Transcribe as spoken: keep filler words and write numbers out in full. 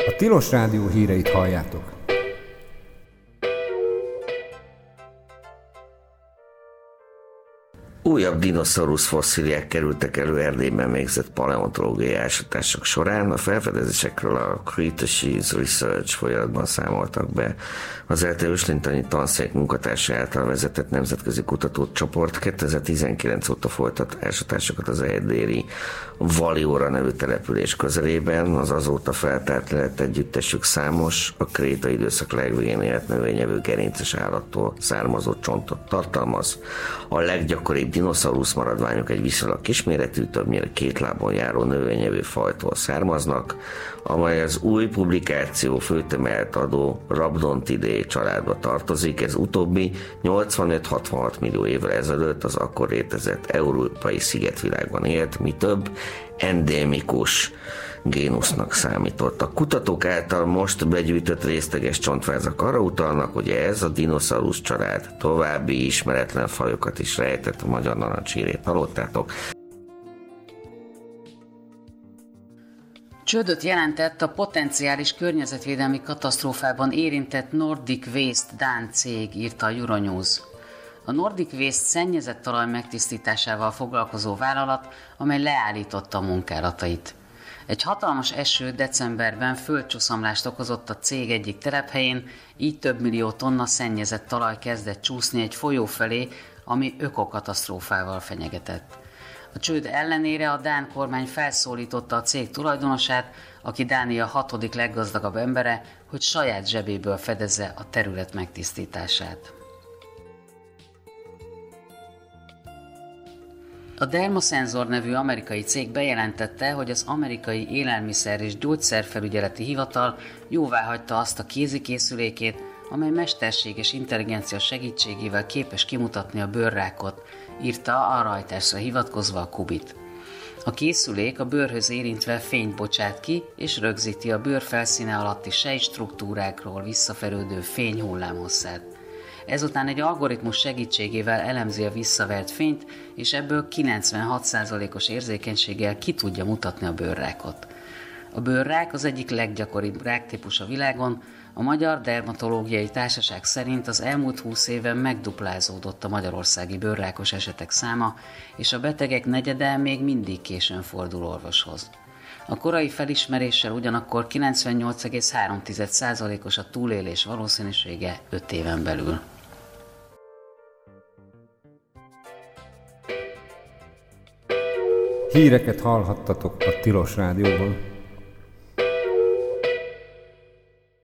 A Tilos Rádió híreit halljátok. Újabb dinoszaurusz fosszíliák kerültek elő Erdélyben végzett paleontológiai ásatások során. A felfedezésekről a Cretaceous Research folyamatban számoltak be. Az é té Őslintani Tanszék munkatársa által vezetett nemzetközi kutatócsoport kétezer-tizenkilenc óta folytat ásatásokat az erdélyi Valióra nevű település közelében. Az azóta feltárt lett együttesük számos, a kréta időszak legvégén élt növényevő gerinces állattól származó csontot tartalmaz. A leggyakoribb dinoszaurusz maradványok egy viszonylag kisméretű, többnyire két lábon járó növényevő fajtól származnak, amely az új publikáció főtemelt adó Rhabdontidae családba tartozik. Ez utóbbi nyolcvanöt-hatvanhat millió évvel ezelőtt az akkor létezett európai szigetvilágban élt, mi több endémikus génusznak számított. A kutatók által most begyűjtött részleges csontvázak arra utalnak, hogy ez a dinoszaurusz család további ismeretlen fajokat is rejtett. A Magyar Narancs hírét hallottátok. Csődöt jelentett a potenciális környezetvédelmi katasztrófában érintett Nordic Waste dán cég, írta a Euronews. A Nordic Waste szennyezett talaj megtisztításával foglalkozó vállalat, amely leállította a munkálatait. Egy hatalmas eső decemberben földcsúszamlást okozott a cég egyik telephelyén, így több millió tonna szennyezett talaj kezdett csúszni egy folyó felé, ami ökokatasztrófával fenyegetett. A csőd ellenére a dán kormány felszólította a cég tulajdonosát, aki Dánia hatodik leggazdagabb embere, hogy saját zsebéből fedezze a terület megtisztítását. A Dermosenzor nevű amerikai cég bejelentette, hogy az amerikai élelmiszer- és gyógyszerfelügyeleti hivatal jóváhagyta azt a kézikészülékét, amely mesterséges intelligencia segítségével képes kimutatni a bőrrákot, írta a Reutersre hivatkozva a Kubit. A készülék a bőrhöz érintve fényt bocsát ki, és rögzíti a bőr felszíne alatti sejtstruktúrákról visszaferődő fényhullámhosszát. Ezután egy algoritmus segítségével elemzi a visszavert fényt, és ebből kilencvenhat százalékos érzékenységgel ki tudja mutatni a bőrrákot. A bőrrák az egyik leggyakoribb ráktípus a világon. A Magyar Dermatológiai Társaság szerint az elmúlt húsz évben megduplázódott a magyarországi bőrrákos esetek száma, és a betegek negyede még mindig későn fordul orvoshoz. A korai felismeréssel ugyanakkor kilencvennyolc egész három százalékos a túlélés valószínűsége öt éven belül. Híreket hallhattatok a Tilos Rádióban.